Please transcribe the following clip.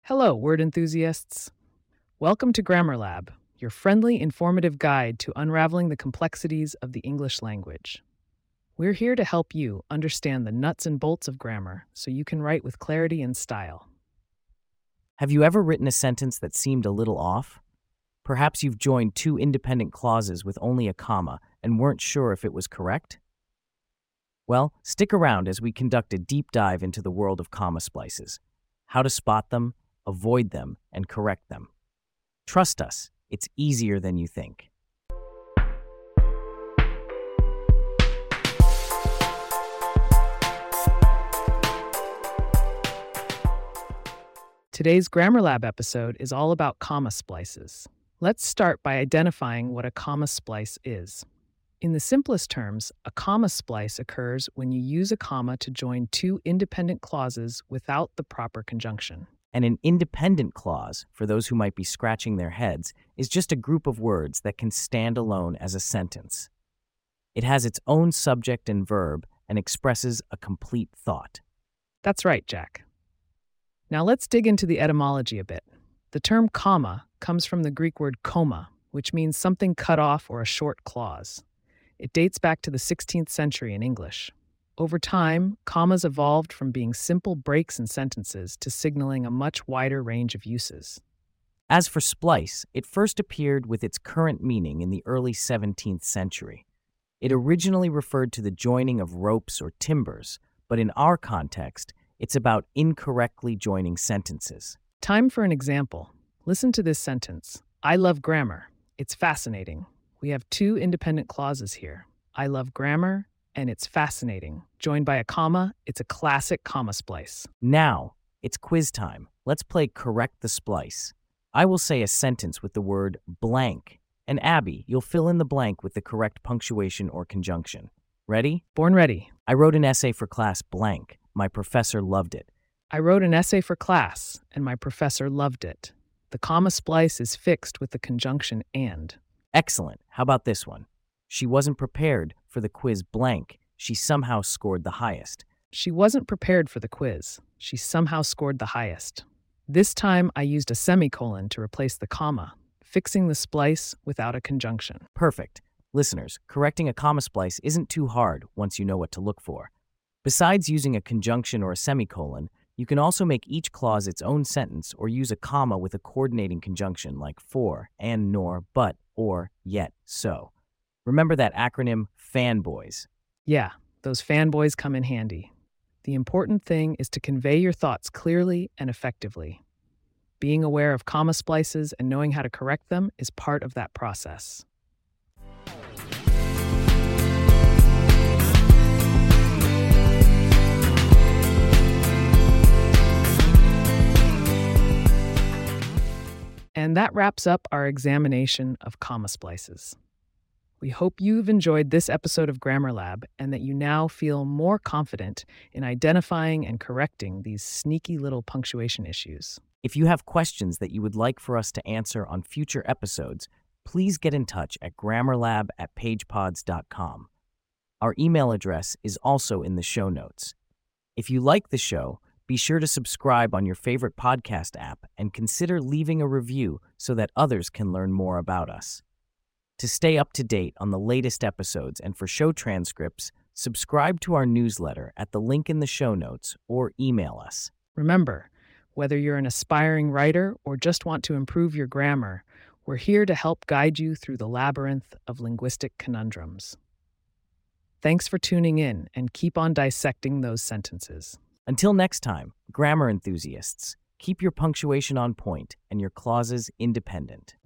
Hello, word enthusiasts. Welcome to Grammar Lab, your friendly, informative guide to unraveling the complexities of the English language. We're here to help you understand the nuts and bolts of grammar so you can write with clarity and style. Have you ever written a sentence that seemed a little off? Perhaps you've joined two independent clauses with only a comma and weren't sure if it was correct? Well, stick around as we conduct a deep dive into the world of comma splices, how to spot them, avoid them, and correct them. Trust us, it's easier than you think. Today's Grammar Lab episode is all about comma splices. Let's start by identifying what a comma splice is. In the simplest terms, a comma splice occurs when you use a comma to join two independent clauses without the proper conjunction. And an independent clause, for those who might be scratching their heads, is just a group of words that can stand alone as a sentence. It has its own subject and verb and expresses a complete thought. That's right, Jack. Now let's dig into the etymology a bit. The term comma comes from the Greek word koma, which means something cut off or a short clause. It dates back to the 16th century in English. Over time, commas evolved from being simple breaks in sentences to signaling a much wider range of uses. As for splice, it first appeared with its current meaning in the early 17th century. It originally referred to the joining of ropes or timbers, but in our context, it's about incorrectly joining sentences. Time for an example. Listen to this sentence. I love grammar. It's fascinating. We have two independent clauses here. I love grammar, and it's fascinating. Joined by a comma, it's a classic comma splice. Now, it's quiz time. Let's play Correct the Splice. I will say a sentence with the word blank, and Abby, you'll fill in the blank with the correct punctuation or conjunction. Ready? Born ready. I wrote an essay for class blank. My professor loved it. I wrote an essay for class, and my professor loved it. The comma splice is fixed with the conjunction and. Excellent. How about this one? She wasn't prepared for the quiz blank. She somehow scored the highest. She wasn't prepared for the quiz. She somehow scored the highest. This time I used a semicolon to replace the comma, fixing the splice without a conjunction. Perfect. Listeners, correcting a comma splice isn't too hard once you know what to look for. Besides using a conjunction or a semicolon, you can also make each clause its own sentence or use a comma with a coordinating conjunction like for, and, nor, but, or, yet, so. Remember that acronym FANBOYS. Yeah, those fanboys come in handy. The important thing is to convey your thoughts clearly and effectively. Being aware of comma splices and knowing how to correct them is part of that process. And that wraps up our examination of comma splices. We hope you've enjoyed this episode of Grammar Lab and that you now feel more confident in identifying and correcting these sneaky little punctuation issues. If you have questions that you would like for us to answer on future episodes, please get in touch at grammarlab@pagepods.com. Our email address is also in the show notes. If you like the show, be sure to subscribe on your favorite podcast app and consider leaving a review so that others can learn more about us. To stay up to date on the latest episodes and for show transcripts, subscribe to our newsletter at the link in the show notes or email us. Remember, whether you're an aspiring writer or just want to improve your grammar, we're here to help guide you through the labyrinth of linguistic conundrums. Thanks for tuning in and keep on dissecting those sentences. Until next time, grammar enthusiasts, keep your punctuation on point and your clauses independent.